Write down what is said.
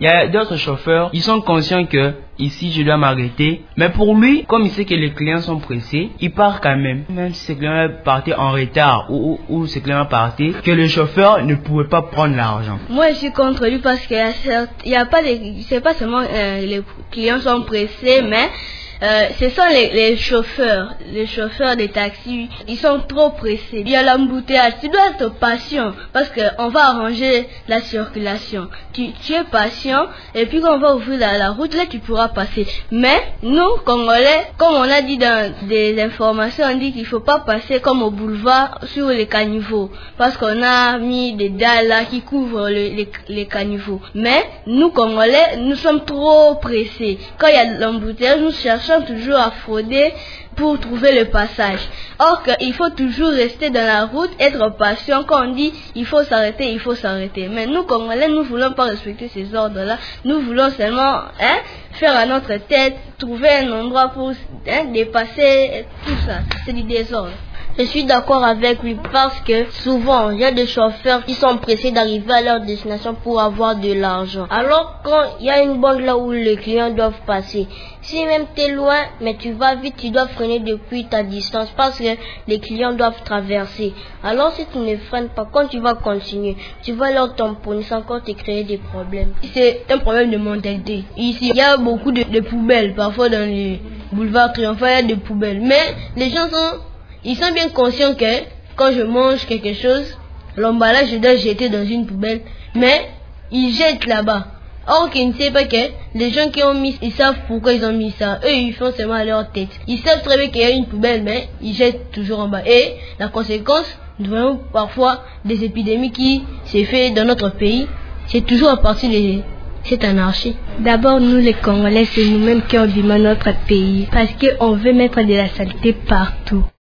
Il y a d'autres chauffeurs, ils sont conscients que ici je dois m'arrêter. Mais pour lui, comme il sait que les clients sont pressés, il part quand même. Même si ces clients partaient en retard ou ces clients partaient, que le chauffeur ne pouvait pas prendre l'argent. Moi je suis contre lui parce que il y a pas c'est pas seulement les clients sont pressés, mais ce sont les chauffeurs des taxis, ils sont trop pressés. Il y a l'embouteillage, tu dois être patient parce qu'on va arranger la circulation. Tu es patient et puis quand on va ouvrir la route, là tu pourras passer. Mais nous, Congolais, comme on a dit dans des informations, on dit qu'il ne faut pas passer comme au boulevard sur les caniveaux parce qu'on a mis des dalles là qui couvrent les caniveaux. Mais nous, Congolais, nous sommes trop pressés. Quand il y a l'embouteillage, nous cherchons toujours à frauder pour trouver le passage. Or il faut toujours rester dans la route, être patient. Quand on dit il faut s'arrêter, il faut s'arrêter. Mais nous Congolais, nous voulons pas respecter ces ordres-là. Nous voulons seulement faire à notre tête, trouver un endroit pour dépasser tout ça. C'est du désordre. Je suis d'accord avec lui parce que souvent il y a des chauffeurs qui sont pressés d'arriver à leur destination pour avoir de l'argent. Alors quand il y a une bande là où les clients doivent passer, si même tu es loin mais tu vas vite, tu dois freiner depuis ta distance parce que les clients doivent traverser. Alors si tu ne freines pas, quand tu vas continuer, tu vas leur tamponner, sans encore te créer des problèmes. C'est un problème de mentalité. Ici il y a beaucoup de poubelles, parfois dans les boulevards triomphants il y a des poubelles, mais les gens ils sont bien conscients que quand je mange quelque chose, l'emballage je dois jeter dans une poubelle, mais ils jettent là-bas. Or qu'ils ne savent pas que les gens qui ont mis, ils savent pourquoi ils ont mis ça. Eux ils font seulement à leur tête. Ils savent très bien qu'il y a une poubelle, mais ils jettent toujours en bas. Et la conséquence, nous voyons parfois des épidémies qui se font dans notre pays. C'est toujours à partir de cette anarchie. D'abord, nous les Congolais, c'est nous-mêmes qui abîmons notre pays parce qu'on veut mettre de la saleté partout.